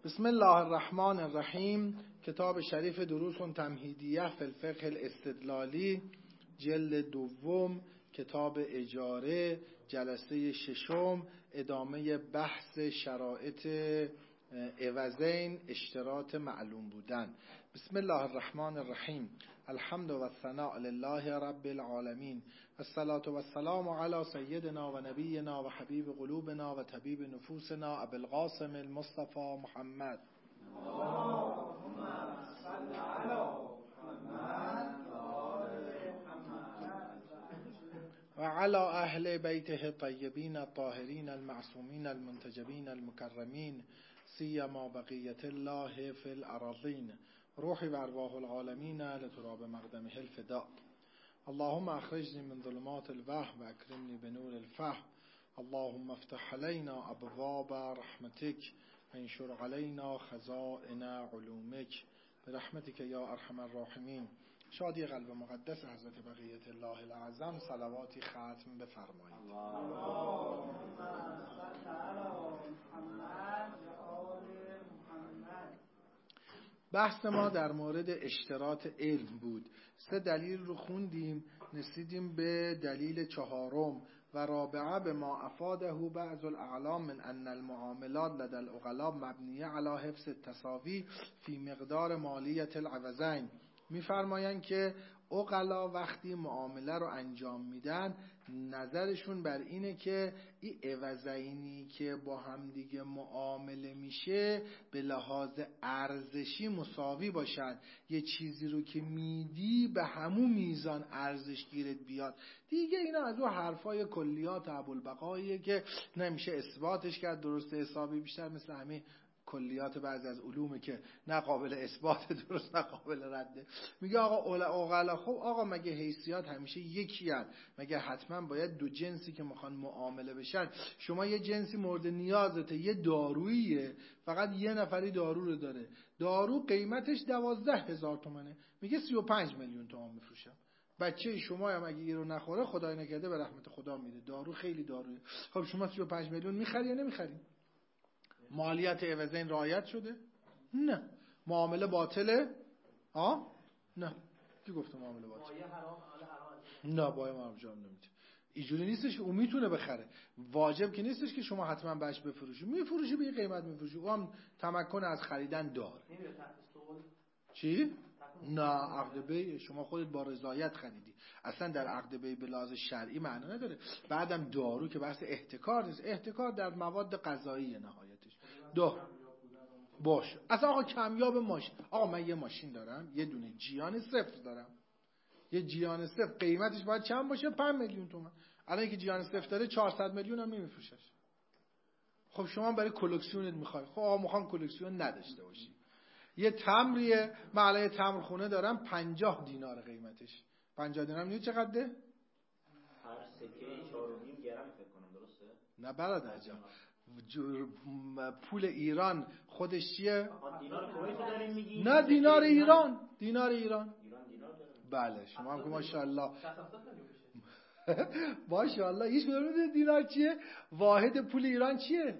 بسم الله الرحمن الرحیم. کتاب شریف دروس تمهیدیه فی الفقه الاستدلالی، جلد دوم، کتاب اجاره، جلسه ششم، ادامه بحث شرایط عوضین، اشتراط معلوم بودن. بسم الله الرحمن الرحیم. الحمد و الثناء لله رب العالمین، الصلاة و السلام علی سیدنا و نبینا و حبیب قلوبنا و طبیب نفوسنا ابی القاسم المصطفى محمد. اللهم صل علی محمد و علی اهل بیته الطیبین الطاهرین المعصومین المنتجبین المکرمین، سیما بقیة الله فی الارضین، روحی و ارواح العالمین لتراب مقدمه الفداء. اللهم اخرجنی من ظلمات الوهم و اکرمنی بنور الفهم. اللهم افتح علینا ابواب رحمتک و انشر علینا خزائن علومک برحمتک یا ارحم الراحمین. شادی قلب مقدس حضرت بقیت الله الاعظم صلواتی ختم بفرمایید. اللهم صل علی محمد و آل محمد. بحث ما در مورد اشتراط علم بود. 3 دلیل رو خوندیم، رسیدیم به دلیل 4 و رابعه به ما افاده بعض الاعلام من ان المعاملات لدى العقلاء مبنیه علی حفظ التساوی فی مقدار مالیت العوضین. میفرمایند که عقلا وقتی معامله رو انجام میدن نظرشون بر اینه که این عوضینی که با هم دیگه معامله میشه به لحاظ ارزشی مساوی باشن. یه چیزی رو که میدی به همون میزان ارزش گیرت بیاد دیگه. اینا از اون حرفای کلیات ابوالبقاییه که نمیشه اثباتش کرد درست حسابی، بیشتر مثل همین کلیات بعضی از علومه که نه قابل اثبات درست نه قابل رده. میگه آقا عقلا، خب آقا مگه حیثیات همیشه یکی هست؟ مگه حتما باید 2 جنسی که میخوان معامله بشن؟ شما یه جنسی مورد نیازته، یه داروییه، فقط یه نفری دارو رو داره، دارو قیمتش 12,000 تومنه، میگه 35 میلیون تومان میفروشم. بچه شما هم اگه این رو نخوره خدای نکرده به رحمت خدا میده، دارو خیلی دارویه. خب شما 35 میلیون میخری یا نمیخری؟ مالیت عوضین رعایت شده؟ نه. معامله باطله؟ نه. کی گفته معامله باطله؟ نه، باید انجام نمیده. اینجوری نیستش که اون میتونه بخره. واجب که نیستش که شما حتما بهش بفروشی. میفروشی به این قیمت میفروشی. او هم تمکن از خریدن داره. چی؟ نه، عقد بیع شما خودت با رضایت خریدی. اصلا در عقد بیع به لحاظ شرعی معنا نداره. بعدم دارو که بحث احتکار نیست. احتکار در مواد غذایی نهایتش. باش. اصلا آقا کمیاب ماشین. آقا من یه ماشین دارم، یه دونه جیان 0 دارم. یه جیان 0 قیمتش باید چند باشه؟ 5 میلیون تومان. الان که جیان 0 داره 400 میلیون هم نمیفروشش. خب شما برای کلکسیونت میخوای. خب آقا میخوام کلکسیون نداشته باشی. یه تمریه، معلقه تمر خونه دارم 50 دینار قیمتش. 50 دینار میدونی چقدره؟ هر سکه 4.5 گرم فکر کنم، درسته؟ نه برادر جان، پول ایران خودش چیه؟ دینار کویت دارین میگی؟ نه، دینار ایران. دینار ایران. بله، شما هم که ماشاءالله ماشاءالله هیچ میدونید دینار چیه؟ واحد پول ایران چیه؟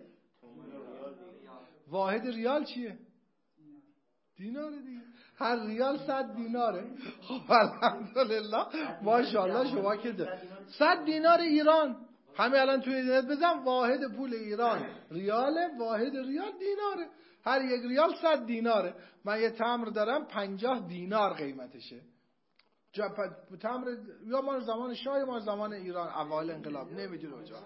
واحد ریال چیه؟ دیناره دیگه. هر ریال 100 دیناره. خب الحمدلله ماشاءالله شما که 100 دینار ایران. همه الان توی اینترنت بزن واحد پول ایران ریاله، واحد ریال دیناره. هر یک ریال 100 دیناره. من یه تمر دارم 50 دینار قیمتشه. تمر یا ما زمان شاه یا ما زمان ایران اوایل انقلاب نمیدونم کجا.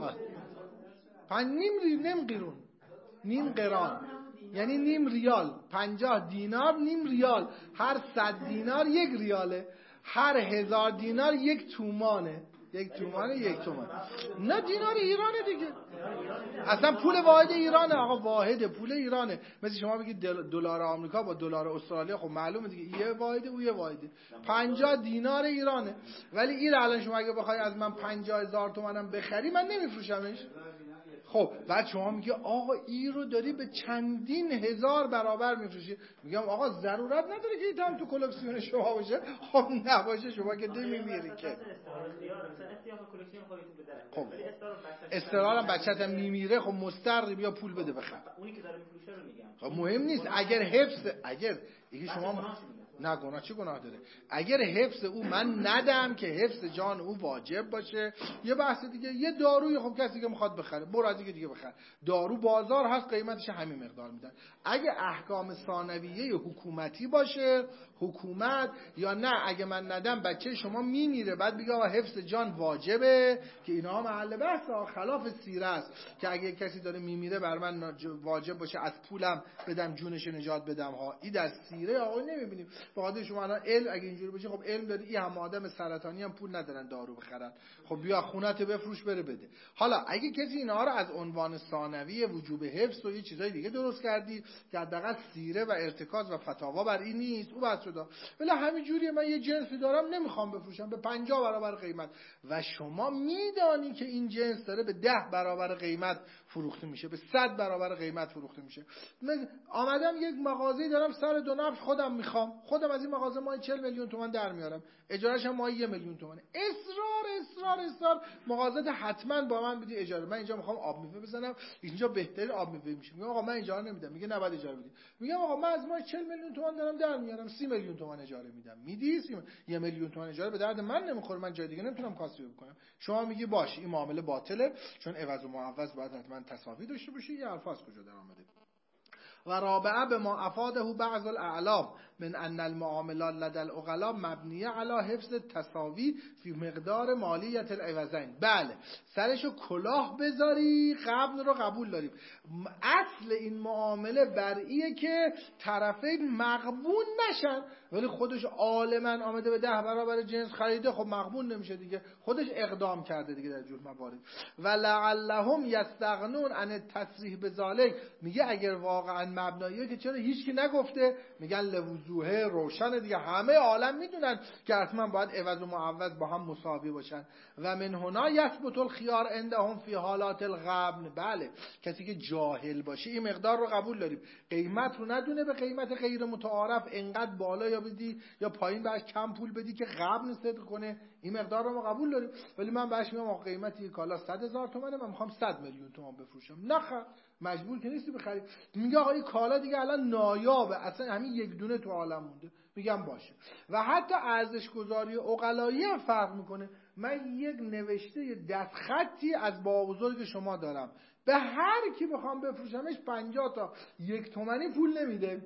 نیم قران یعنی نیم ریال. 50 دینار نیم ریال. هر 100 دینار 1 ریاله. هر 1000 دینار 1 تومانه. 1 تومانه 1 تومان. نه، دینار ایرانه دیگه. اصلا پول واحد ایرانه آقا. واحد پول ایرانه. مثل شما بگید دلار آمریکا با دلار استرالیا، خب معلومه دیگه یه واحده او یه واحده. 50 دینار ایرانه. ولی این الان شما اگه بخوای از من 50,000 تومانم بخری من نمیفروشمش. خب بعد شما میگه آقا این رو داری به چندین هزار برابر میفروشی. میگم آقا ضرورت نداره که این هم تو کلکسیون شما باشه. خب نباشه شما که نمیمیری که. خب استقرارم بچه‌ت هم میمیره، خب مستر بیا پول بده بخر. اونی که داره میفروشه رو میگم. خب مهم نیست اگر حفظ، اگر دیگه شما نه گناه، چی گناه داره؟ اگر حفظ او من ندم که حفظ جان او واجب باشه، یه بحث دیگه. یه داروی خب کسی که میخواد بخره برو از دیگه بخر. دارو بازار هست قیمتش همین مقدار میدن. اگه احکام ثانویه حکومتی باشه، حکومت یا نه اگه من ندم بچه شما میمیره، بعد بگه آقا حفظ جان واجبه، که اینا محل بحث خلاف سیره است که اگه کسی داره میمیره بر من واجب باشه از پولم بدم جونش نجات بدم ها. این در سیره آقا نمیبینیم. فقط شما الان علم اگه اینجوری باشه، خب علم داره این هم آدم سرطانی هم پول ندارن دارو بخرن، خب بیا خونت بفروش بره بده. حالا اگه کسی اینا رو از عنوان ثانوی وجوب حفظ و یه چیزای دیگه درست کردی که حداقل سیره و ارتکاز و فتاوا بر این نیست، او بحث شده. ولی همین جوریه من یه جنسی دارم نمیخوام بفروشم به 50 برابر قیمت و شما میدانی که این جنس داره به 10 برابر قیمت فروخته میشه، به 100 برابر قیمت فروخته میشه. من آمدم یک مغازه‌ای دارم سر دو نفر خودم میخوام، خودم از این مغازه ماهی 40 میلیون تومان در میارم، اجارهش هم ماهی 1 میلیون تومانه. اصرار مغازه حتما با من بدی اجاره. من اینجا میخوام آب میوه بزنم، اینجا بهترین آب میوه میشه. میگم آقا من اجاره نمیدم. میگه نباید اجاره بدی. میگم آقا من از ماهی 40 میلیون تومان دارم در میارم، 30 میلیون تومان اجاره میدم. میدی 1 میلیون تومان اجاره به درد من نمیخوره، من جای دیگه نمیتونم کاسبی بکنم. شما میگی باشه این معامله باطله، چون عوض و معوض باید حتما تساوی داشته باشه. یه الفاظ کجا در اومده؟ و رابعه به ما افاده بعض الاعلام من ان المعاملات لدى العقلاء مبنیه علی حفظ تساوی فی مقدار مالیت العوضین. بله سرشو کلاه بذاری قبل رو قبول داریم. اصل این معامله برایه که طرفین مغبون نشن، ولی خودش عالما آمده به 10 برابر جنس خریده، خب مغبون نمیشه دیگه، خودش اقدام کرده دیگه در جور موارد. و لعلهم یستغنون عن التصریح بذلک. میگه اگر واقعا مبناییه که چرا هیچکی نگفته، میگن لوضوحه روشن دیگه، همه عالم میدونن که حتما باید عوض و معوض با هم مساوی باشن. و من هنا یثبت الخیار عندهم فی حالات الغبن. بله کسی که جاهل باشه این مقدار رو قبول داریم، قیمت رو ندونه به قیمت غیر متعارف انقدر بالا یا بدی یا پایین بهش کم پول بدی که غبن صدق کنه، این مقدار رو ما قبول داریم. ولی من بهش میگم آقا قیمت یک کالا 100,000 تومانه، من میخوام 100 میلیون تومان بفروشم. نخ مجبور که نیستی بخری. میگه آقا این کالا دیگه الان نایابه، اصلا همین یک دونه تو عالم مونده. میگم باشه. و حتی ارزش گذاری عقلایی هم فرق میکنه. من یک نوشته دستخطی از بابا بزرگ شما دارم، به هر کی بخوام بفروشمش 50 تا 1 تومانی پول نمیده،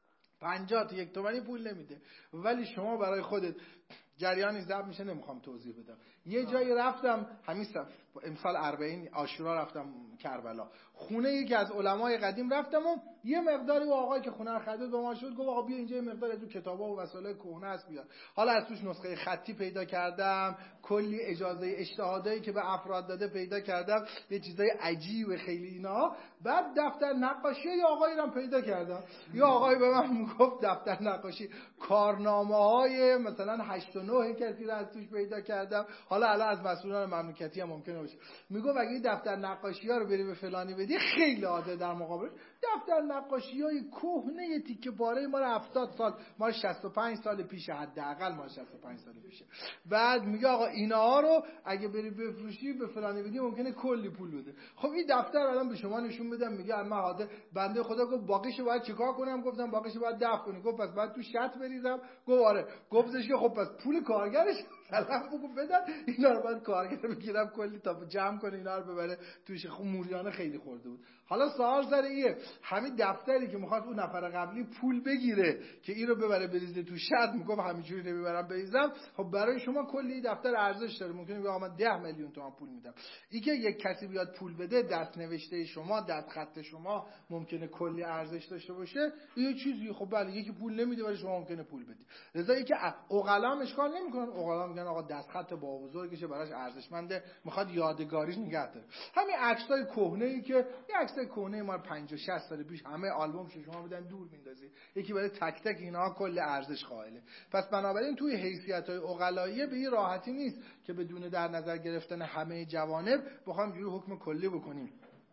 50 تا 1 تومانی پول نمیده. ولی شما برای خودت جریانی ضبط میشه، نمیخوام توضیح بدم. یه جایی رفتم همین امسال 40 عاشورا رفتم کربلا، خونه یکی از علمای قدیم رفتم و یه مقداری آقایی که خونه رو خرید با ما شد گفت آقا بیا اینجا یه مقدار از کتابا و وسایل کهنه است بیار. حالا از توش نسخه خطی پیدا کردم، کلی اجازه اجتهادایی که به افراد داده پیدا کردم، یه چیزای عجیب خیلی اینا. بعد دفتر نقاشی یه آقایی رو پیدا کردم، یه آقایی به من میگفت دفتر نقاشی کارنامه‌های مثلا 8 و 9 کسی رو از توش پیدا کردم. حالا از مسئولان مملکتی هم ممکنه باشه. میگه اگه این دفتر نقاشی‌ها رو بری به فلانی بدی خیلی عاده در مقابلش دفتر نقاشی‌های کهنه تیکه پاره مال 70 سال، مال 65 سال پیش، حداقل مال 65 سال پیشه. بعد میگه آقا اینا رو اگه بری بفروشی به فلانی بدی ممکنه کلی پول بده. خب این دفتر الان به شما نشون بدم، میگه من عاده بنده خدا گفت باقیشو باید چیکار کنم؟ گفتم باقیشو باید دفع کنی. گفت پس باید تو شط بریزم. گفت آره. گفتش که خب پس پول کارگرش سلام بگو بدن، اینا رو باید کارگر بگیرم کلی تا جمع کنه اینا رو ببره توش. خب موریانه خیلی خورده بود. حالا سوال سر ایه، همین دفتری که میخواد اون نفر قبلی پول بگیره که این رو ببره بریزه تو شط، میگم همینجوری نمیبرم بریزم، خب برای شما کلی دفتر ارزش داره، ممکنه بگم من 10 میلیون تومان پول میدم. این که یک کسی بیاد پول بده، دست نوشته شما، دست خط شما ممکنه کلی ارزش داشته باشه، یه چیزی. خب بله یکی پول نمیده ولی شما ممکنه پول بدی. لذا اینکه عقلا اشکال نمیکنن، عقلا میگن آقا دست خط با بزرگشه براش ارزشمنده، میخواد یادگاریش نگه داره. همین عکسای کهنه‌ای که یه عکسای کهنه ما 50 60 سال پیش همه آلبوم شما بدن دور میندازی، یکی برای تک تک اینها کل ارزش قائله. پس بنابراین توی حیثیت‌های عقلاییه به این راحتی نیست که بدون در نظر گرفتن همه جوانب بخوام جوری حکم کلی بکنیم.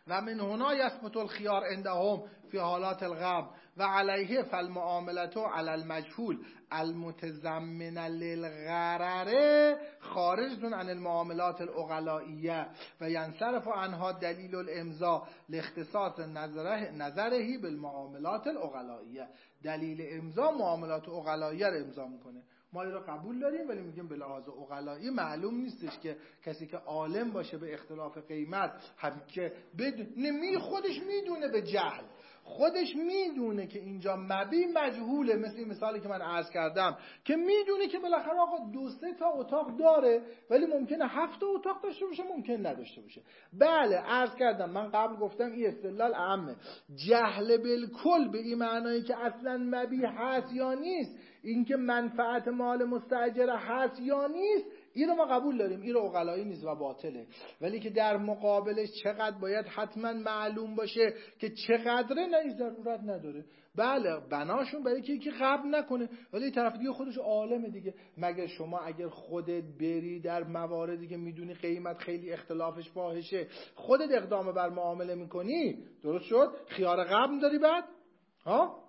و من هنا یثبت الخیار عندهم فی حالات الغم و علیه فالمعامله علی المجهول المتضمن للغرر خارج عن المعاملات العقلائیه و ینصرف عنها دلیل الامضاء لاختصاص نظره بالمعاملات العقلائیه. دلیل امضا معاملات عقلائیه رو امضا میکنه. ما این رو قبول داریم ولی میگیم به لحاظ عقلایی معلوم نیستش که کسی که عالم باشه به اختلاف قیمت هم که خودش میدونه به جهل، خودش میدونه که اینجا مبی مجهوله، مثل این مثالی که من عرض کردم که میدونه که بالاخره آقا 2-3 تا اتاق داره ولی ممکنه 7 تا اتاق داشته باشه، ممکن نداشته باشه. بله عرض کردم، من قبل گفتم این استدلال عامه. جهل بالکل به این معنایی که اصلا مبی هست یا نیست، اینکه منفعت مال مستاجر هست یا نیست، این رو ما قبول داریم، این رو عقلایی نیست و باطله. ولی که در مقابلش چقدر باید حتما معلوم باشه که چقدره، نه ضرورت نداره. بله بناشون برای که یکی قبل نکنه، ولی طرف دیگه خودش عالمه دیگه. مگه شما اگر خودت بری در مواردی که میدونی قیمت خیلی اختلافش فاحشه، خودت اقدام بر معامله میکنی، درست شد؟ خیار قبل داری بعد؟ ها؟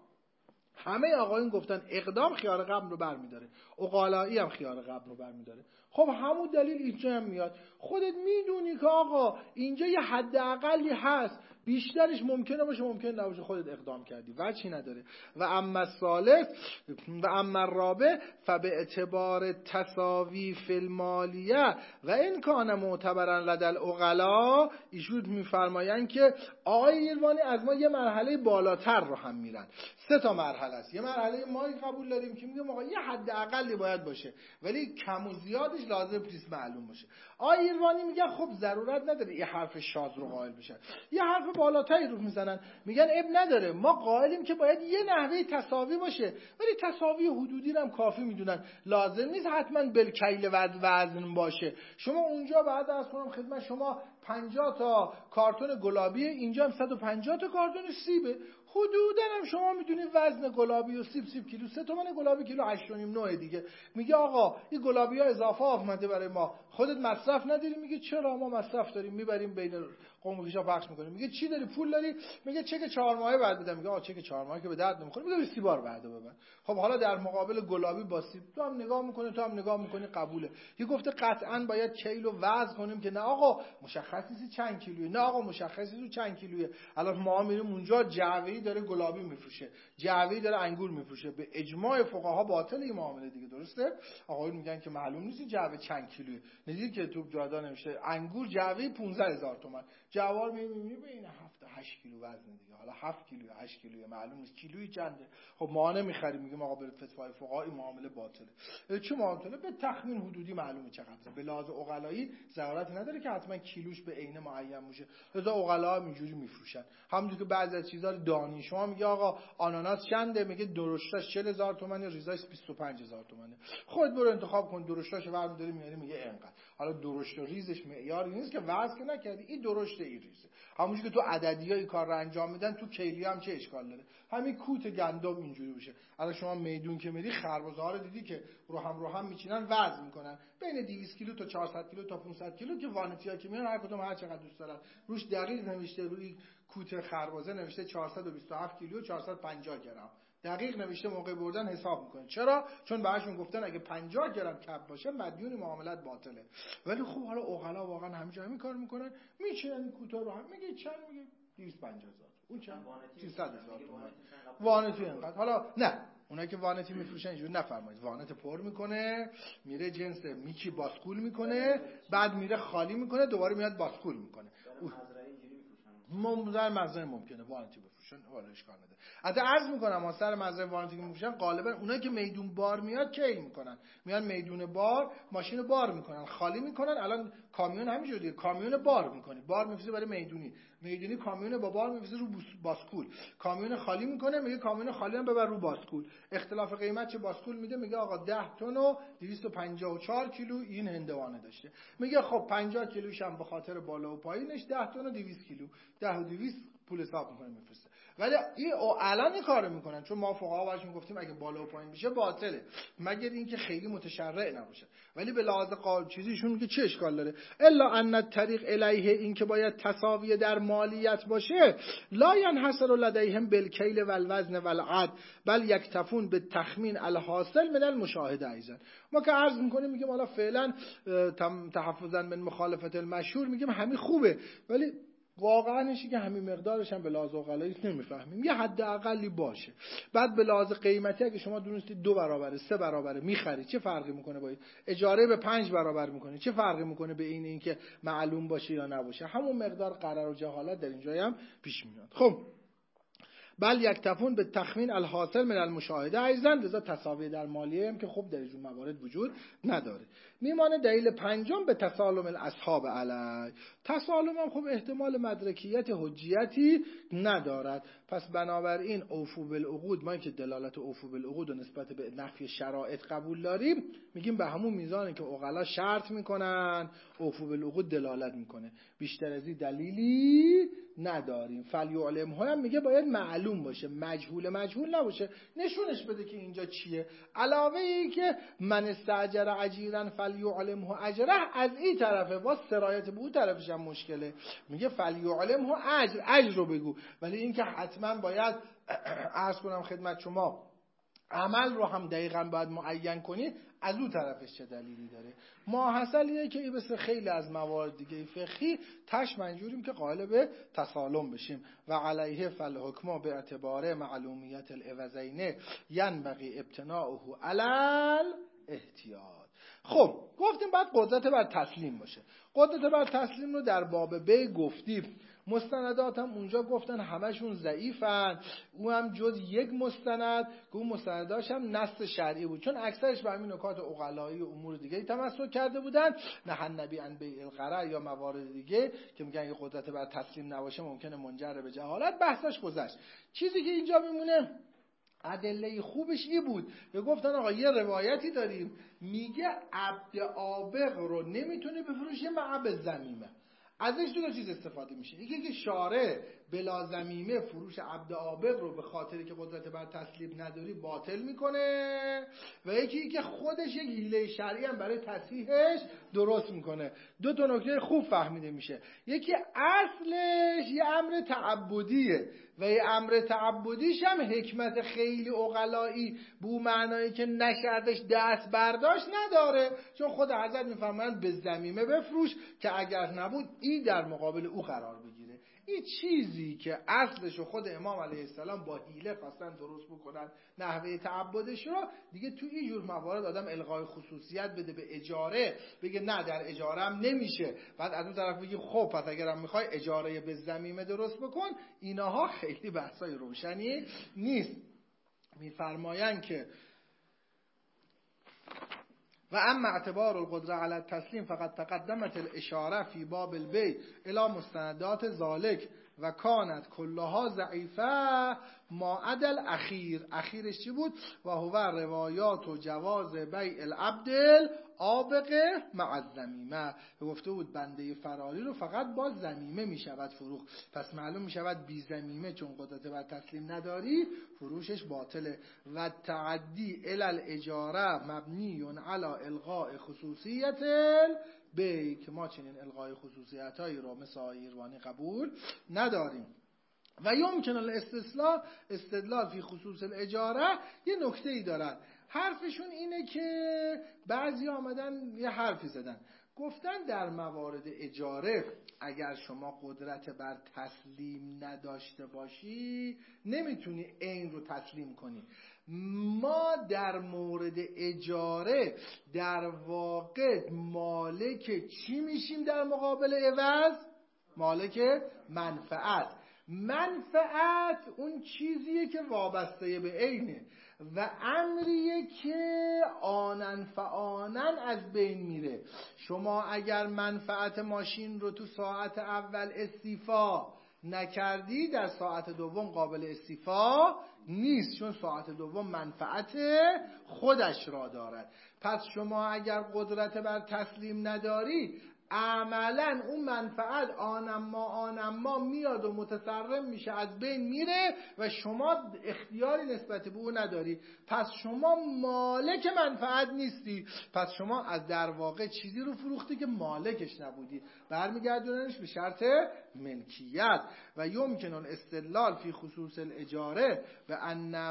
همه آقایون گفتن اقدام خیار قبل رو برمیداره، عقلایی هم خیار قبل رو برمیداره. خب همون دلیل اینجا هم میاد. خودت میدونی که آقا اینجا یه حداقلی هست، بیشترش ممکنه باشه ممکن نباشه، خودت اقدام کردی، وجهی نداره. و اما الثالث و اما الرابع فباعتبار تساوی فی المالیه و این کان معتبرا لدى العقلاء، ایشون میفرمایند که آقای ایروانی از ما یه مرحله بالاتر رو هم میرن. 3 تا مرحله است. یه مرحله ما قبول داریم که میگم آقا یه حداقلی باید باشه ولی کم و زیادش لازم نیست معلوم باشه. آقای ایروانی میگن خب ضرورت نداره یه حرف شاذ رو قائل بشن، یه حرف بالاتری رو میزنن، میگن اب نداره، ما قائلیم که باید یه نحوه تساوی باشه ولی تساوی حدودی رو هم کافی میدونن، لازم نیست حتما بالکیل وزن باشه. شما اونجا بعد از کنم خدمت شما 50 تا کارتون گلابی، اینجا هم 150 تا کارتون سیبه، حدوداً هم شما میدونید وزن گلابی و سیب کیلو 3 تومن، گلابی کیلو 8.5 دیگه. میگه آقا این گلابی ها اضافه آمده برای ما، خودت مصرف نداری؟ میگه چرا ما مصرف داریم، میبریم بین قوم‌ها پخش میکنیم. میگه چی داری، پول داری؟ میگه چک 4 ماهه بعد بدم. میگه آقا چک 4 ماهه که به درد نمیخوره، میگه 30 بار بعدو ببر. خب حالا در مقابل گلابی با سیب تو هم نگاه میکنی، تو هم نگاه میکنی، قبوله. یه گفته قطعاً باید کیل و وزن کنیم که نه آقا مشخصی چند کیلویه، نه آقا مشخصی چند کیلویه. الان ما میریم اونجا جعبه‌ای داره گلابی میفروشه، جعبه‌ای داره انگور میفروشه، به اجماع فقها باطل این معامله دیگه، درسته؟ آقایون میگن که معلوم نیست جعبه چند کیلویه. ندید که تو جادا نمیشه انگور جعبه 15000 تومان، جوار میبینی بین 7-8 کیلو وزن دیگه. حالا 7 کیلو 8 کیلو معلوم نیست کیلویی چنده. خب ما نمیخریم، میگیم آقا برید فتوای فقها این معامله باطله. چه معامله؟ به تخمین حدودی معلومه چقدره. به لحاظ عقلایی ضرورت نداره که حتما کیلوش به عین معین باشه. لذا عقلا اینجوری میفروشن. همونجوری که بعضی از چیزا رو دانی شما میگه آقا آناناس چنده، میگه درشتش 40000 تومانه، ریزاش 25000 تومانه. خود برو انتخاب کن، درشتاشو برمی‌داری میاری میگه اینقدر. حالا درشت و ریزش معیاری نیست که وزن نکردی، این درشت این ریزه. همونجوری که تو عددیای کار رو انجام میدن تو کیلی هم چه اشکال داره؟ همین کوت گندم اینجوری بشه. الان شما میدون که میری خربزه‌ها رو دیدی که رو هم میچینن وزن میکنن، بین 200 کیلو تا 400 کیلو تا 500 کیلو که وانتی‌ها که میان هر کدوم هر چقدر دوست دارن. روش دقیق نوشته، روی کوت خربزه نوشته 427 کیلو 450 گرم. دقیق نوشته، موقع بردن حساب میکنه. چرا؟ چون بهشون گفتن اگه 50 گرم کپ باشه مدیون معاملت باطله. ولی خب حالا عقلا واقعا همینجا همین کار میکنن، میچینن این کوتا رو هم. میگه چند؟ میگه 250000. اون چند؟ 300000 تومان. وانتی اینقدر. حالا نه، اونایی که وانتی میفروشن اینجوری نفرمایید. وانت پر میکنه، میره جنس میکی باسکول میکنه، بعد میره خالی میکنه، دوباره میاد باسکول میکنه. در مزرعه ممکنه وانتی بفروشن، ولی اشکال نداره. البته عرض میکنم ما سر مزرعه وانتی که میفروشن غالبا اونایی که میدون بار میاد کی میکنن، میان میدون بار ماشین بار میکنن، خالی میکنن. الان کامیون همینجوری دیگه، کامیون بار میکنی، بار میفروشه برای میدونی کامیون با بار میفروشه رو باسکول، کامیون خالی میکنه، میگه کامیون خالی هم ببر رو باسکول. اختلاف قیمت چه باسکول میده، میگه آقا 10 تن و 254 کیلو این هندوانه داشته، میگه خب 50 کیلوش هم به خاطر بالا و پایینش 10 تن و 200 کیلو 10 و 200 پول حساب میکنه میفرسته. ولی این الان این کارو میکنن، چون ما فقها باشون گفتیم اگه بالا و پایین بشه باطله، مگر اینکه خیلی متشرع نباشه. ولی به لحاظ چیزیشون میگه چه اشکال داره؟ الا ان الطریق الیه، این که باید تساوی در مالیت باشه، لا ینحصر لدیهم بالکیل والوزن والعد بل یکتفون بالتخمین الحاصل من المشاهده. ایضا ما که عرض میکنیم میگیم حالا فعلا تحفظا من مخالفت المشهور میگیم همین خوبه، ولی واقعا نشه که همین مقدارش هم به لحاظ عقلایی نمیفهمیم، یه حد اقلی باشه. بعد به لحاظ قیمتی اگه شما دونستید 2 برابره 3 برابره میخرید، چه فرقی میکنه با اجاره به 5 برابر میکنه، چه فرقی میکنه به این که معلوم باشه یا نباشه؟ همون مقدار قرار و جهالت در اینجا هم پیش میاد. خب بل یکتفون به تخمین الحاصل من المشاهده. ایضا لذا تساوی در مالیه هم که خب در این موارد وجود نداره. میمانه دلیل پنجم به تسالم الاصحاب علی. تسالم هم خب احتمال مدرکیت حجیتی ندارد، پس بنابراین اوفو بالعقود، ما که دلالت اوفو بالعقود و نسبت به نفی شرایط قبول داریم، میگیم به همون میزانی که عقلا شرط میکنن اوفو بالعقود دلالت میکنه، بیشتر از این دلیلی نداریم. فلیعلم هم میگه باید معلوم باشه، مجهول نباشه، نشونش بده که اینجا چیه. علاوه ای که من استاجر اجیرا فلیعلمه اجره، از این طرفه با سرایت به اون طرفش هم مشکله، میگه فلیعلمه اجر رو بگو، ولی این که حتما باید عرض کنم خدمت شما عمل رو هم دقیقاً باید معین کنی، از اون طرفش چه دلیلی داره؟ ماحصلیه که این مثل خیلی از موارد دیگه فقهی تش منجوریم که قائل به تسالم بشیم. و علیه فالحکم به اعتبار معلومیت العوضین ینبغی ابتناؤه علی احتیاط. خب گفتیم بعد قدرت بر تسلیم باشه. قدرت بر تسلیم رو در باب ب گفتیم، مستندات هم اونجا گفتن همشون ضعیفن، او هم جز یک مستند که اون مستنداش هم نص شرعی بود، چون اکثرش به همین نکات عقلایی و امور دیگه تمسک کرده بودن، نه النبی ان بیع القرع یا موارد دیگه که میگن این قدرت بر تسلیم نباشه ممکنه منجر به جهالت، بحثش گذشت. چیزی که اینجا میمونه ادله خوبش این بود که گفتن آقا یه روایتی داریم میگه عبد آبق رو نمیتونه بفروشه مع بالذمیمه، ازش دو چیز استفاده میشه، یکی که شارع بلا ذمیمه فروش عبد آبق رو به خاطری که قدرت بر تسلیم نداری باطل میکنه، و یکی که خودش یک حیله شرعی هم برای تصحیحش درست میکنه. دو تا نکته خوب فهمیده میشه، یکی اصلش یه امر تعبدیه و یه امر تعبدیش هم حکمت خیلی عقلایی بو معنایی که نشردش دست برداشت نداره، چون خود حضرت میفرمایند به ذمیمه بفروش که اگر نبود این در مقابل او قرار بگیره. این چیزی که اصلش خود امام علیه السلام با حیله خواستن درست بکنن نحوه تعبدش رو، دیگه تو این جور موارد آدم الغای خصوصیت بده به اجاره، بگه نه در اجاره هم نمیشه، بعد از اون طرف بگی خب پس اگرم میخوای اجاره به ذمیمه درست بکن، اینها خیلی بحثای روشنی نیست. میفرمایند که و اما اعتبار القدره علی التسلیم فقط تقدمت الاشاره فی باب البیع الی مستندات ذالک و کانت کلها ضعیفه ما عدا اخیرش چی بود؟ و هو روایات و جواز بیع العبد آبقه مع الذمیمه، گفته بود بنده فراری رو فقط با ذمیمه میشود فروخت، پس معلوم میشود بی ذمیمه چون قدرت بر تسلیم نداری فروشش باطله. و تعدی الی الاجاره مبنی علی الغاء خصوصیت بیع، که ما چنین الغای خصوصیت هایی رو مثل ایروانی قبول نداریم. و یمکن استدلال فی خصوص الاجاره، یه نکته ای دارن، حرفشون اینه که بعضی آمدن یه حرفی زدن، گفتن در موارد اجاره اگر شما قدرت بر تسلیم نداشته باشی نمیتونی عین رو تسلیم کنی. ما در مورد اجاره در واقع مالک چی میشیم در مقابل عوض؟ مالک منفعت اون چیزیه که وابسته به عینه و امریه که آنن فآنن از بین میره. شما اگر منفعت ماشین رو تو ساعت اول استیفا نکردی در ساعت دوم قابل استیفا نیست، چون ساعت دوم منفعت خودش را دارد. پس شما اگر قدرت بر تسلیم نداری عملا اون منفعت آنما میاد و متصرف میشه، از بین میره و شما اختیاری نسبت به اون نداری. پس شما مالک منفعت نیستی، پس شما از در واقع چیزی رو فروختی که مالکش نبودی، برمیگردوننش به شرط ملکیت. و یمکن الاستدلال فی خصوص الاجاره به ان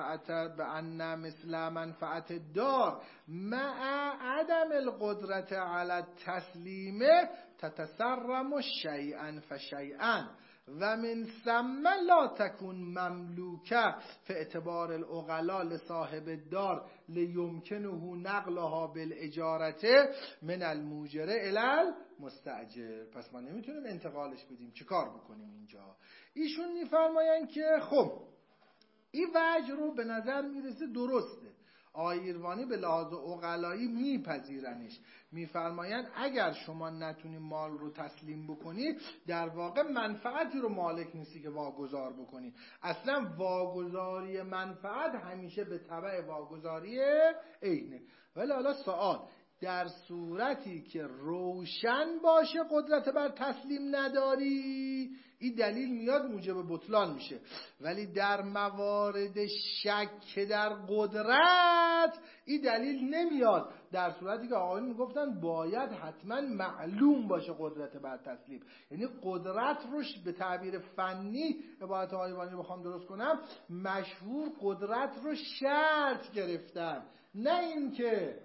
مثل منفعت دار مع عدم القدرت علی التسلیم تتسرم شیئا فشیئا و من ثم لا تكون مملوکه فی اعتبار العقلاء لصاحب الدار لیمکنه نقلها بالاجاره من الموجر الی المستاجر. پس ما نمیتونیم انتقالش بدیم، چه کار بکنیم اینجا؟ ایشون میفرمایند که خب این وجه رو به نظر میرسه درسته، آیروانی به لحاظ عقلایی میپذیرنش، میفرمایند اگر شما نتونی مال رو تسلیم بکنی در واقع منفعتی رو مالک نیستی که واگذار بکنی. اصلا واگذاری منفعت همیشه به تبع واگذاری عینه. ولی حالا سوال، در صورتی که روشن باشه قدرت بر تسلیم نداری، این دلیل میاد موجب بطلان میشه. ولی در موارد شک در قدرت این دلیل نمیاد، در صورتی که آقایون میگفتن باید حتما معلوم باشه قدرت بر تسلیم. یعنی قدرت روش به تعبیر فنی، عبارت آیوانی رو بخوام درست کنم، مشهور قدرت رو شرط گرفتن، نه اینکه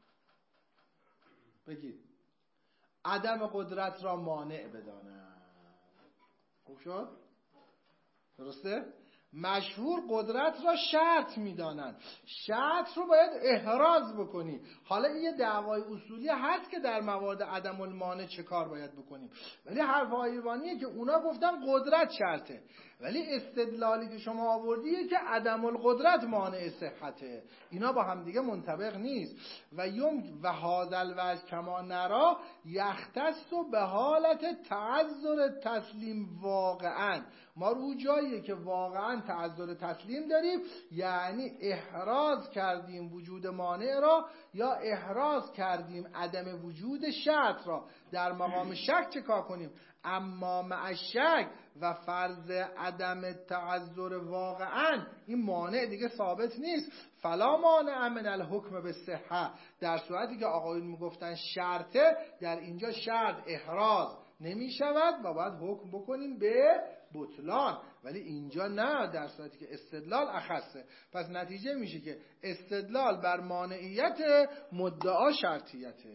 بگید عدم قدرت را مانع بدانند. خوب شد؟ درسته؟ مشهور قدرت را شرط میدانند، شرط رو باید احراز بکنی. حالا این یه دعوای اصولی هست که در موارد عدم المانع چه کار باید بکنیم، ولی حرف آیروانیه که اونا گفتن قدرت شرطه، ولی استدلالی که شما آوردیه که عدم القدرت مانع صحته. اینا با هم دیگه منطبق نیست. و هذا الوجه کما نرا یختص به حالت تعذر تسلیم واقعا. ما رو جاییه که واقعا تعذر تسلیم داریم، یعنی احراز کردیم وجود مانع را یا احراز کردیم عدم وجود شرط را. در مقام شک چه کار کنیم؟ اما مع شک و فرض عدم تعذر واقعا این مانع دیگه ثابت نیست. فلا مانع من الحکم بالصحه. در صورتی که آقایون میگفتن شرطه، در اینجا شرط احراز نمی شود و باید حکم بکنیم به بطلان، ولی اینجا نه، در صورتی که استدلال اخصه. پس نتیجه میشه که استدلال بر مانعیت مدعا شرطیته.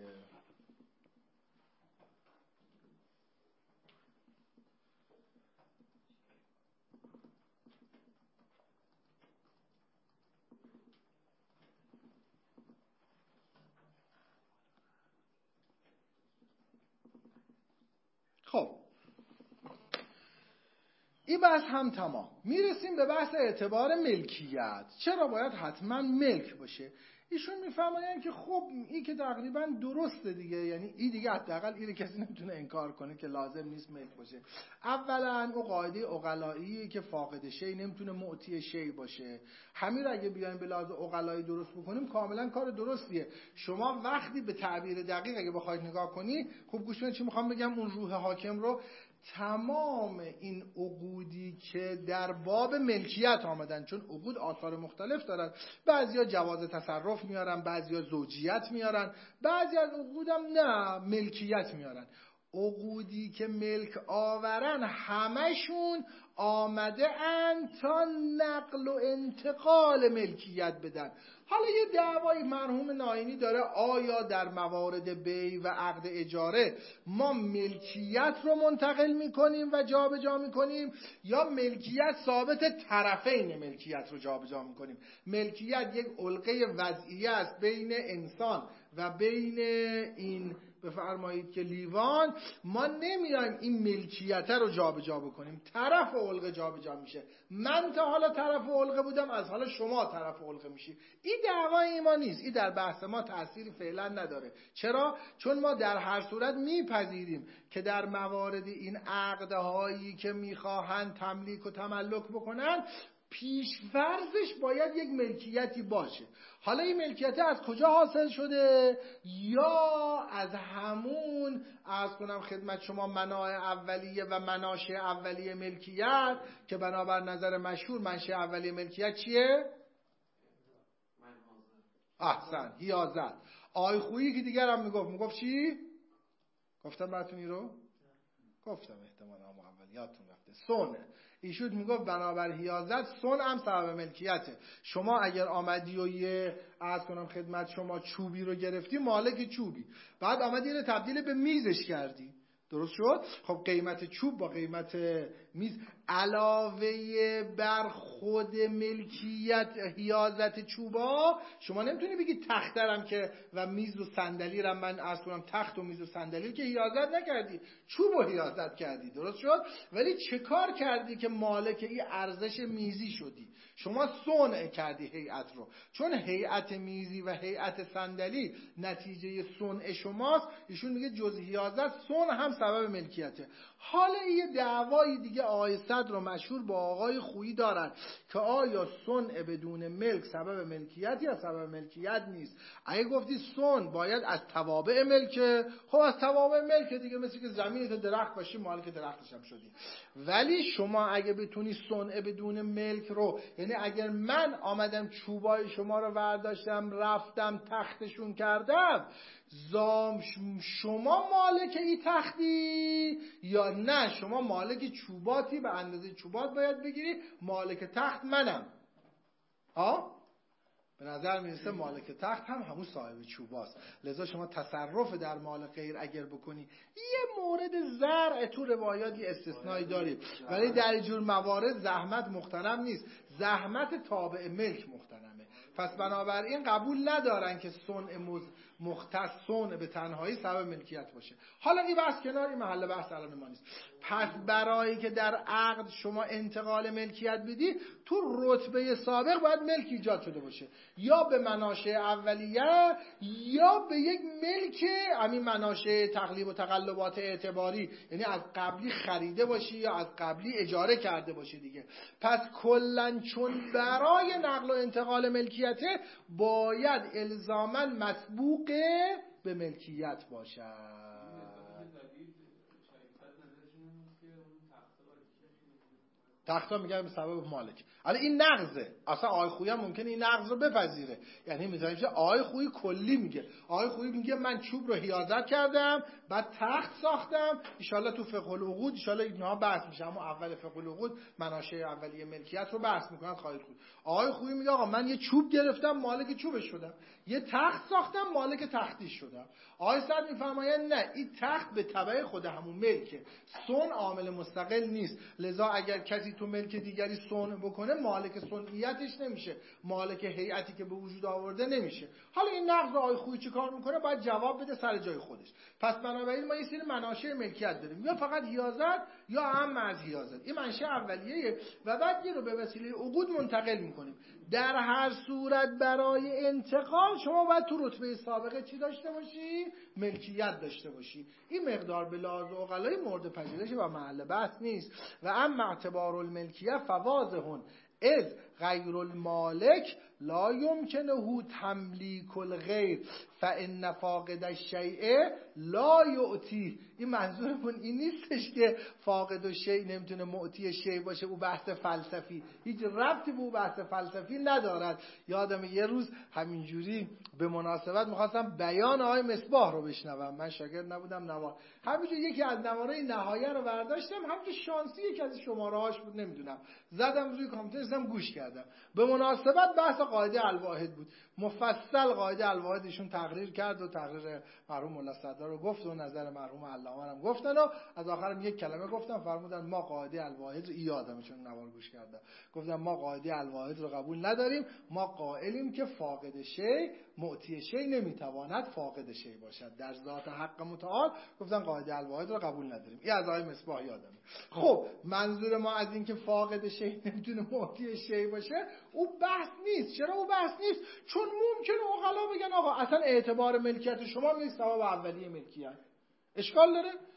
خب این بحث هم تمام. میرسیم به بحث اعتبار ملکیت. چرا باید حتما ملک باشه؟ ایشون میفرمایند که خب این که تقریبا درسته دیگه، یعنی این دیگه حداقل اینو کسی نمیتونه انکار کنه که لازم نیست ملک باشه. اولا اون قاعده عقلایی که فاقد شی نمیتونه معطی شی باشه، همین رو اگه بیایم به لحاظ عقلایی درست بکنیم کاملا کار درستیه. شما وقتی به تعبیر دقیق اگه بخواید نگاه کنی، خوب گوش کنید چی میخوام بگم، اون روح حاکم رو، تمام این عقودی که در باب ملکیت آمدن، چون عقود آثار مختلف دارن، بعضیا جواز تصرف میارن، بعضیا زوجیت میارن، بعضی از عقودم نه ملکیت میارن. عقودی که ملک آورن همشون آمده ان تا نقل و انتقال ملکیت بدن. حالا یه دعوای مرحوم ناینی داره، آیا در موارد بیع و عقد اجاره ما ملکیت رو منتقل میکنیم و جابجا میکنیم یا ملکیت ثابت طرفین ملکیت رو جابجا میکنیم؟ ملکیت یک علقه وضعیه است بین انسان و بین این بفرمایید که لیوان. ما نمیایم این ملکیت رو جابجا بکنیم، طرف علقه جابجا میشه. من تا حالا طرف علقه بودم، از حالا شما طرف علقه میشی. این دعوای ما نیست، این در بحث ما تأثیری فعلا نداره. چرا؟ چون ما در هر صورت میپذیریم که در موارد این عقدهایی که میخواهند تملیک و تملک بکنن، پیشفرضش باید یک ملکیتی باشه. حالا این ملکیت از کجا حاصل شده؟ یا از همون عرض کنم خدمت شما مناع اولیه و مناشأ اولیه ملکیت که بنابر نظر مشهور منشأ اولیه ملکیت چیه؟ احسن، حیازت. آقای خویی که دیگر هم میگفت چی؟ گفتم براتون این رو؟ گفتم احتمالا اول یادتون رفته. صنع. ایشون میگفت بنابر حیازت صنع هم سبب ملکیته. شما اگر آمدی و یه عرض کنم خدمت شما چوبی رو گرفتی، مالک چوبی، بعد آمدی رو تبدیل به میزش کردی، درست شد؟ خب قیمت چوب با قیمت میز علاوه بر خود ملکیت حیازت چوبا، شما نمیتونی بگی تخترم که و میز و صندلی رو من عرض کنم تخت و میز و صندلی که حیازت نکردی، چوب رو حیازت کردی، درست شد؟ ولی چه کار کردی که مالک این ارزش میزی شدی؟ شما صنع کردی هیئت رو، چون هیئت میزی و هیئت صندلی نتیجه صنع شماست. ایشون میگه جز حیازت صنع هم سبب ملکیته. حالا یه دعوای دیگه آقای صدر و مشهور با آقای خویی دارن که آیا صنع بدون ملک سبب ملکیت یا سبب ملکیت نیست. اگه گفتی صنع باید از توابع ملکه، خب از توابع ملکه دیگه، مثل که زمینت درخت باشی مالک درختش هم شدی. ولی شما اگه بتونی صنع بدون ملک رو، یعنی اگر من آمدم چوبای شما رو برداشتم رفتم تختشون کردم، شما مالک ای تختی یا نه شما مالک چوباتی به اندازه چوبات باید بگیری، مالک تخت منم. به نظر میرسه مالک تخت هم همون صاحب چوباست. لذا شما تصرف در مال غیر اگر بکنی، یه مورد زرع تو روایات یه استثنایی داریم، ولی در اینجور موارد زحمت مقتنم نیست، زحمت تابع ملک مقتنمه. پس بنابراین قبول ندارن که صنع مختص صنع به تنهایی سبب ملکیت باشه. حالا این بحث کنار، این محل بحث الان ما نیست. پس برای که در عقد شما انتقال ملکیت بدی، تو رتبه سابق باید ملک ایجاد شده باشه، یا به مناشأ اولیه یا به یک ملک همین مناشأ تقلیب و تقلبات اعتباری، یعنی از قبلی خریده باشی یا از قبلی اجاره کرده باشی دیگه. پس کلاً چون برای نقل و انتقال ملکیته باید الزاماً مسبوق به ملکیت باشد. تختا میگن به سبب مالک. حالا این نقضه، اصلا آقای خویی هم ممکنه این نقض رو بپذیره، یعنی میذاریم که آقای خویی کلی میگه، آقای خویی میگه من چوب رو حیازت کردم بعد تخت ساختم، ان شاءالله تو فقه العقود ان شاءالله اینها بحث میشه، اما اول فقه العقود مناشأ اولیه ملکیت رو بحث میکنن خواهید خود. آقای خویی میگه آقا من یه چوب گرفتم مالک چوبش شدم، یه تخت ساختم مالک تختی شدم. آقای صدر میفرماید نه، این تخت به تبع خود همون ملکه، صنع عامل مستقل نیست، لذا اگر کسی تو ملک دیگری صنع بکنه مالک صنعیتش نمیشه، مالک هیئتی که به وجود آورده نمیشه. حالا این نقض آقای خویی چی کار میکنه؟ باید جواب بده سر جای خودش. پس بنابراین ما یه سری مناشأ ملکیت داریم، یا فقط حیازت یا هم از حیازت، این منشأ اولیه و بعد یه رو به وسیله عقود منتقل میکنیم. در هر صورت برای انتقال شما باید تو رتبه سابقه چی داشته باشی؟ ملکیت داشته باشی. این مقدار به لحاظ عقلایی مورد پذیرش و محل بحث نیست. و اما اعتبار الملکیه فواضح اذ غیر المالک لا یمکنه تملیک الغیر فان فاقد الشیء لا یعطی. این منظورمون این نیستش که فاقد الشیء نمیتونه معطی شیء باشه، او بحث فلسفی هیچ ربطی به او بحث فلسفی ندارد. یادم یه روز همینجوری به مناسبت می‌خواستم بیان آقای مصباح رو بشنوم، من شاگرد نبودم، نوار، همینجوری یکی از نوارای نهایه رو برداشتم، همینجوری شانسی یکی از شماره‌هاش بود نمیدونم، زدم روی کامپیوتر گوش کردم. به مناسبت بحث قاعده الواحد بود، مفصل قاعده الواحد ایشون تقریر کرد و تقریر مرحوم ملا صدر رو گفت و نظر مرحوم علامه هم گفتن و از آخرم یک کلمه گفتم، فرمودن ما قاعده الواحد رو یادم چون نوار گوش کردم، گفتم ما قاعده الواحد رو قبول نداریم، ما قائلیم که فاقد شیء معطی شیء نمیتواند فاقد شیء باشد در ذات حق متعال. گفتن قاعده الواحد رو قبول نداریم. این از آقای مصباح یادمه. خب منظور ما از این که فاقد شیء نمیتونه معطی شیء باشه او بحث نیست. چرا او بحث نیست؟ چون ممکنه عقلا بگن آقا اصلا اعتبار ملکیت شما نیست سبب اولیه ملکیت. اشکال داره؟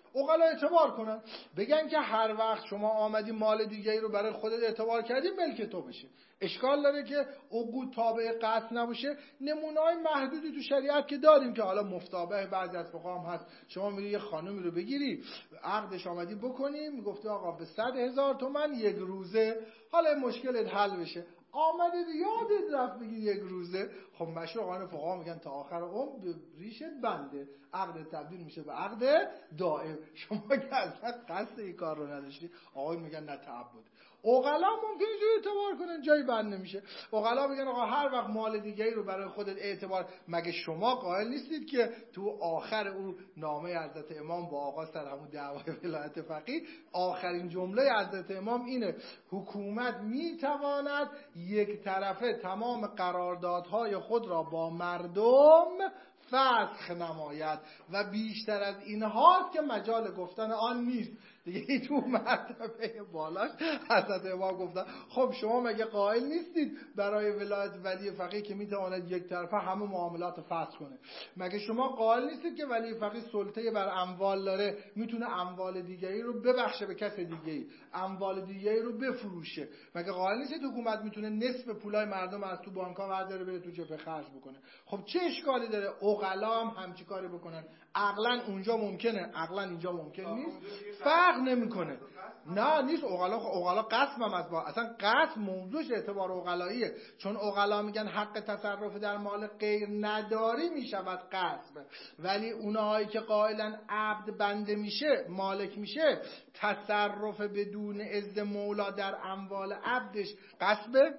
عقلا اعتبار کنن، بگن که هر وقت شما آمدی مال دیگری رو برای خودت اعتبار کردی ملک تو بشه. اشکال داره که عقود تابع قصد نباشه. نمونه‌های محدودی تو شریعت که داریم که حالا مفتابه بعضی از فقها هم هست. شما میری یه خانمی رو بگیری، عقدش آمدی بکنی، میگفتی آقا به 100,000 تومان یک روزه، حالا مشکلت حل بشه، آمده یادت رفت بگی یک روزه، خب مشروعان فقها میگن تا آخر عمر به ریشت بنده، عقد تبدیل میشه به عقد دائم. شما که اصلا قصد این کار رو نداشتی، آقای میگن نه تعبد. عقلا ممکنه جوری اعتبار کنن جایی بند نمیشه. عقلا میگن آقا هر وقت مال دیگری رو برای خودت اعتبار، مگه شما قائل نیستید که تو آخر اون نامه حضرت امام با آقا سر همون دعوای ولایت فقیه آخرین جمله حضرت امام اینه: حکومت میتواند یک طرفه تمام قراردادهای خود را با مردم فسخ نماید و بیشتر از این هاست که مجال گفتن آن نیست. دیگه تو مرتبه بالاش حضرت امام گفتن خب شما مگه قائل نیستید برای ولایت ولی فقیه که میتواند یک طرفه همه معاملات فسخ کنه؟ مگه شما قائل نیستید که ولی فقیه سلطه بر اموال داره، میتونه اموال دیگری رو ببخشه به کس دیگری، اموال دیگری رو بفروشه؟ مگه قائل نیستید حکومت میتونه نصف پولای مردم از تو بانک‌ها برداره بره تو جبهه خرج بکنه؟ خب چه اشکالی داره عقلا هم همچی کاری بکنن؟ عقلا اونجا ممکنه، عقلا اینجا ممکن نیست، فرق نمیکنه. نه نیست. عقلا قسم هم از با اصلا قسم موضوعش اعتبار عقلاییه، چون عقلا میگن حق تصرف در مال غیر نداری میشود قسم، ولی اونایی که قائلن عبد بنده میشه مالک میشه، تصرف بدون اذن مولا در اموال عبدش قسمه.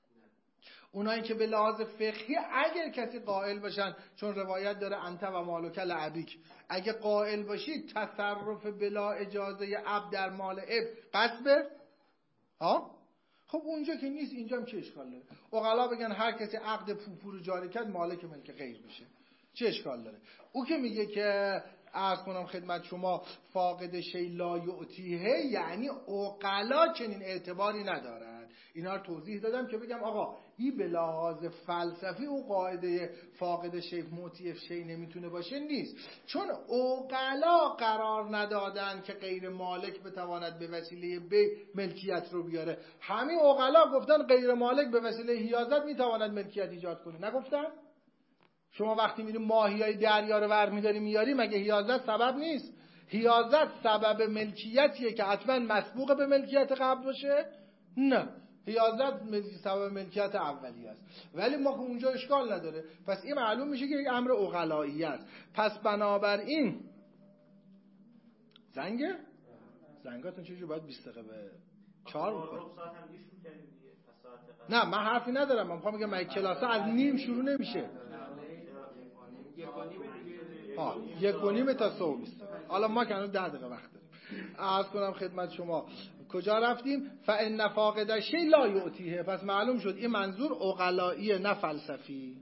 اونایی که به لحاظ فقهی اگر کسی قائل باشن، چون روایت داره انت و مالک لعبیک، اگه قائل باشی تصرف بلا اجازه عبد در مال عبد قصبه ها، خب اونجا که نیست اینجا هم چه اشکال داره؟ عقلا بگن هر کسی عقد پوپو رو جاری کرد مالک ملک غیر میشه، چه اشکال داره؟ او که میگه که عرض کنم خدمت شما فاقد شی لا یعطیه، یعنی عقلا چنین اعتباری ندارن. اینا رو توضیح دادم که بگم آقا این به لحاظ فلسفی او قاعده فاقد شی معطی شی نمیتونه باشه نیست، چون عقلا قرار ندادن که غیر مالک بتواند به وسیله ملکیت رو بیاره. همین عقلا گفتن غیر مالک به وسیله حیازت میتواند ملکیت ایجاد کنه، نگفتن؟ شما وقتی میری ماهیای دریا رو ور میداری میاری، مگه حیازت سبب نیست؟ حیازت سبب ملکیتیه که حتما مسبوق به ملکیت قبل باشه؟ نه، حیازت سبب ملکیت اولی است، ولی ما که اونجا اشکال نداره. پس این معلوم میشه که یک امر عقلایی است. پس بنابراین زنگاتون چجوری باید 20 دقیقه به 4 بخوره؟ نه من حرفی ندارم، من میخوام بگم کلاسا از نیم شروع نمیشه. 1:30 تا صبح. حالا ما که هنوز 10 دقیقه وقت داریم. عرض کنم خدمت شما کجا رفتیم؟ فإن فاقد شیء لا یعطیه. پس معلوم شد این منظور عقلاییه نه فلسفی. یعنی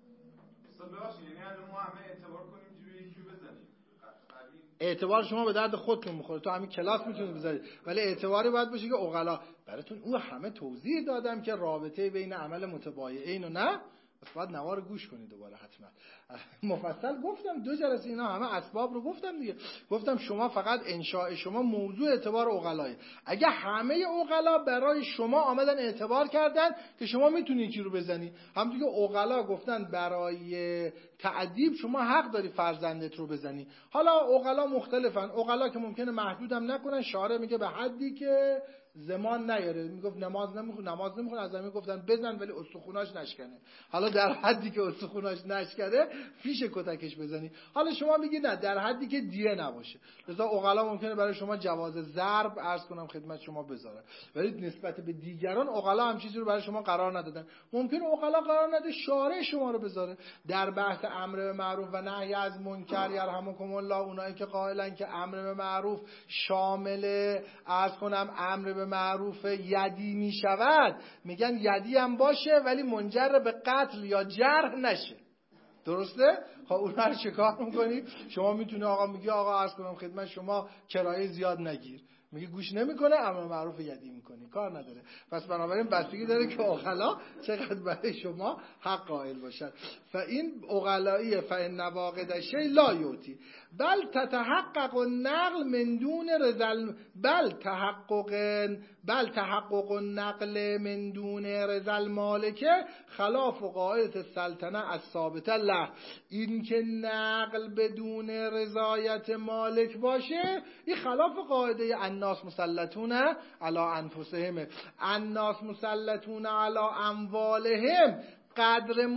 ما همه اعتبار کنیم جوری یکی بزنیم. اعتبار شما به درد خودتون میخوره، تو همین کلاس میتونید بذارید، ولی اعتباری باید باشه که عقلا براتون. او همه توضیح دادم که رابطه بین عمل متبایعین و نه، بس باید نوار گوش کنید دوباره حتما. مفصل گفتم 2 جلسه اینا همه اسباب رو گفتم دیگه. گفتم شما فقط انشاء شما موضوع اعتبار عقلایه. اگه همه عقلا برای شما آمدن اعتبار کردن که شما میتونید چی رو بزنی، همونطور که عقلا گفتن برای تعذیب شما حق داری فرزندت رو بزنی. حالا عقلا مختلفن، عقلا که ممکنه محدودم نکنن، شارع میگه به حدی که زمان نیاره، میگفت نماز نمیخونه از زمین گفتن بزن ولی استخوناش نشکنه. حالا در حدی که استخوناش نشکنه فیش کتکش بزنی. حالا شما میگی نه در حدی که دیه نباشه. لذا عقلا ممکنه برای شما جواز ضرب عرض کنم خدمت شما بذاره، ولی نسبت به دیگران عقلا هم چیزی رو برای شما قرار ندادن. ممکنه عقلا قرار نده شارع شما رو بذاره. در بحث امر به معروف و نهی از منکر یرحمکم الله، اونایی که قائلن که امر به معروف شامل عرض کنم امر به معروف یدی می شود، میگن یدی هم باشه ولی منجر به قتل یا جرح نشه. درسته؟ خب اون رو چه کار میکنی؟ شما میتونی آقا میگی آقا عرض کنم خدمت شما کرایه زیاد نگیر، میگه گوش نمیکنه، امر معروف یدی میکنی، کار نداره. پس بنابراین بستگی داره که عقلا چقدر برای شما حق قائل باشد. فاین عقلائیه فان نواقد الشیء لا یوتی بل تتحقق النقل من دون رضا بل تحقق النقل من دون رضا المالک خلاف قاعده السلطنه الثابته له. این که نقل بدون رضایت مالک باشه این خلاف قاعده الناس مسلطون علی انفسهم. الناس مسلطون علی اموالهم قدر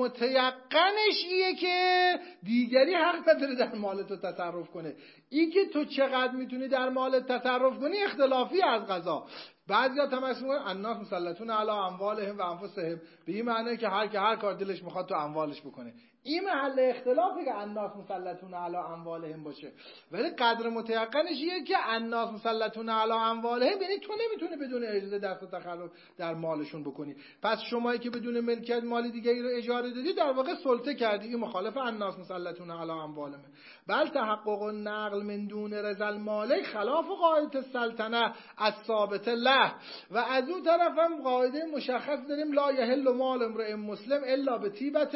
متیقنش ایه که دیگری حق نداره در مالت رو تصرف کنه. این که تو چقدر میتونی در مالت تصرف کنی اختلافی از قضا. بعضیا تمسک میکنن الناس مسلطون علی اموالهم و انفسهم، به این معنی که هر کار دلش میخواد تو اموالش بکنه. این محل اختلافی که الناس مسلطون علی اموالهم باشه. ولی قدر متیقنش اینه که الناس مسلطون علی اموالهم یعنی تو نمیتونی بدون اجازه دست و تخلف در مالشون بکنی. پس شمایی که بدون ملکیت مالی دیگری رو اجاره دادی در واقع سلطه کردی. این مخالف الناس مسلطون علی اموالهم. بل تحقق النقل من دون رضا المالک خلاف قاعده السلطنه الثابت له. و از اون طرف هم قاعده مشخص داریم لا یحل مال امرئ مسلم الا بطیبت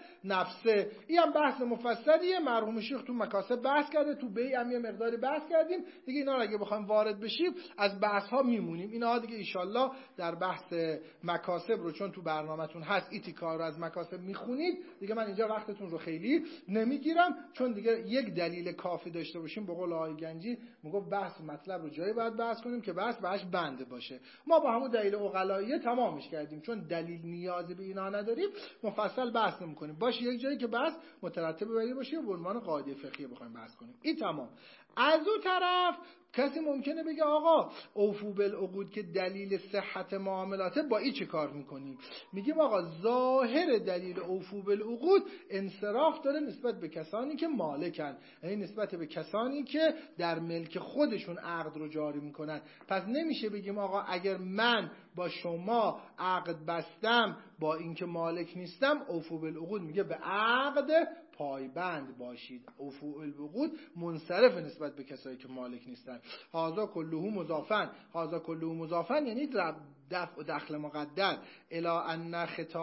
نفسه. این هم بحث مفصلیه، مرحوم شیخ تو مکاسب بحث کرده، تو بیع هم یه مقداری بحث کردیم دیگه. اینا رو اگه بخوایم وارد بشیم از بحث ها میمونیم. اینا دیگه ان در بحث مکاسب رو چون تو برنامه‌تون هست ایتیکا رو از مکاسب میخونید دیگه. من اینجا وقتتون رو خیلی نمیگیرم چون دیگه یک دلیل کافی داشته باشیم. به قول آقای گنجی میگه بحث مطلب رو جایی باید بحث کنیم که بحث بهش بنده باشه. ما با همون دلیل عقلاییه تمامش کردیم، چون دلیل نیازی به اینا نداریم مفصل بحث نمی‌کنیم. باشه یک جایی که بحث مترتب بری باشه به عنوان قاعده فقهی بخوایم بحث کنیم. این تمام. از اون طرف کسی ممکنه بگه آقا اوفو بالعقود که دلیل صحت معاملاته با این چه کار میکنیم؟ میگیم آقا ظاهر دلیل اوفو بالعقود انصراف داره نسبت به کسانی که مالکن، یعنی نسبت به کسانی که در ملک خودشون عقد رو جاری میکنن. پس نمیشه بگیم آقا اگر من با شما عقد بستم با اینکه مالک نیستم اوفو بالعقود. میگه به عقد پایبند باشید. اوفو بالعقود منصرف نسبت به کسایی که مالک نیستن. هذا کله مضافن یعنی دفع دخل مقدر الی ان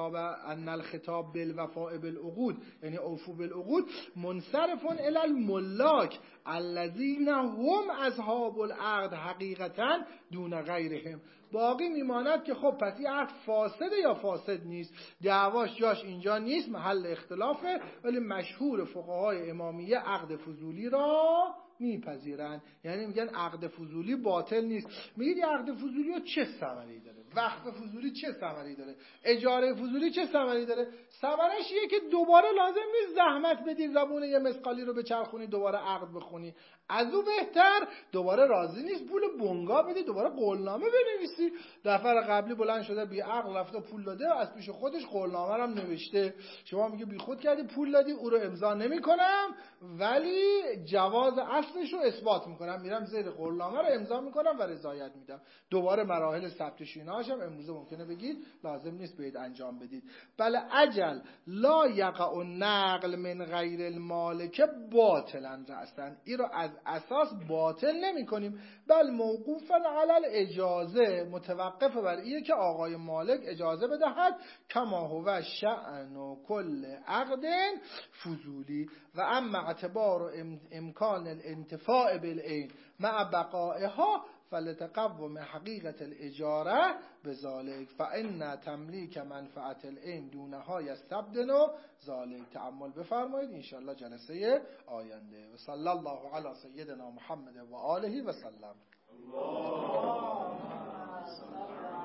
الخطاب بالوفاء بالعقود یعنی اوفو بالعقود منصرف الی الملاک الذین هم اصحاب العقد حقیقتا دون غیرهم. باقی میماند که خب پس این عقد فاسده یا فاسد نیست، دعواش جاش اینجا نیست، محل اختلافه. ولی مشهور فقهای امامیه عقد فضولی را میپذیرن، یعنی میگن عقد فضولی باطل نیست. میگید عقد فضولی رو چه ثمری داره؟ وقف فضولی چه ثمری داره؟ اجاره فضولی چه ثمری داره؟ ثمرش اینه که دوباره لازم نیست زحمت بدی زبون یه مسقالی رو بچرخونی دوباره عقد بخونی. از او بهتر دوباره راضی نیست پول بونگا بدی دوباره قولنامه بنویسی. دفعه قبلی بلند شده بی عقل رفته پول داده از پیش خودش قولنامه رو هم نوشته. شما میگه بی خود کردی پول دادی او رو امضا نمی‌کنم ولی جواز اصلش رو اثبات میکنم، میرم زیر قولنامه رو امضا میکنم و رضایت میدم. دوباره مراحل ثبت شینه‌اش هم امروز ممکنه بگید لازم نیست بهید انجام بدید. بله اجل لا یقع النقل من غیر المالک باطلا رأسا. این رو از اساس باطل نمی کنیم، بل موقوفا علی الاجازه، متوقف بر اینه که آقای مالک اجازه بدهد کما هو شأن و کل عقد فضولی و اما اعتبار و امکان الانتفاع بالعین مع بقائها فلتقوم حقیقت الاجاره بذالک فان تملیک منفعت العین دونها یستبدل ذالک. تأمل بفرمایید انشاءالله جلسه آینده. و صلی الله علی سیدنا محمد و آله و سلم.